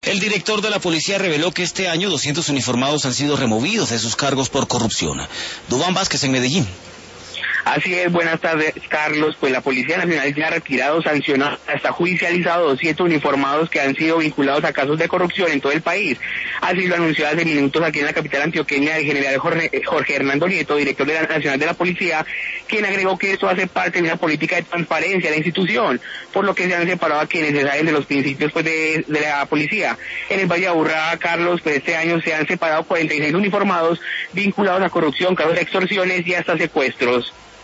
El director de la policía reveló que este año 200 uniformados han sido removidos de sus cargos por corrupción. Duván Vázquez en Medellín. Así es, buenas tardes, Carlos. Pues la Policía Nacional ya ha retirado, sancionado, hasta judicializado 200 uniformados que han sido vinculados a casos de corrupción en todo el país. Así lo anunció hace minutos aquí en la capital antioqueña el general Jorge Hernando Nieto, director nacional de la Policía, quien agregó que esto hace parte de una política de transparencia de la institución, por lo que se han separado a quienes se salen de los principios pues de la policía. En el Valle de Aburrá, Carlos, pues este año se han separado 46 uniformados vinculados a corrupción, casos de extorsiones y hasta secuestros.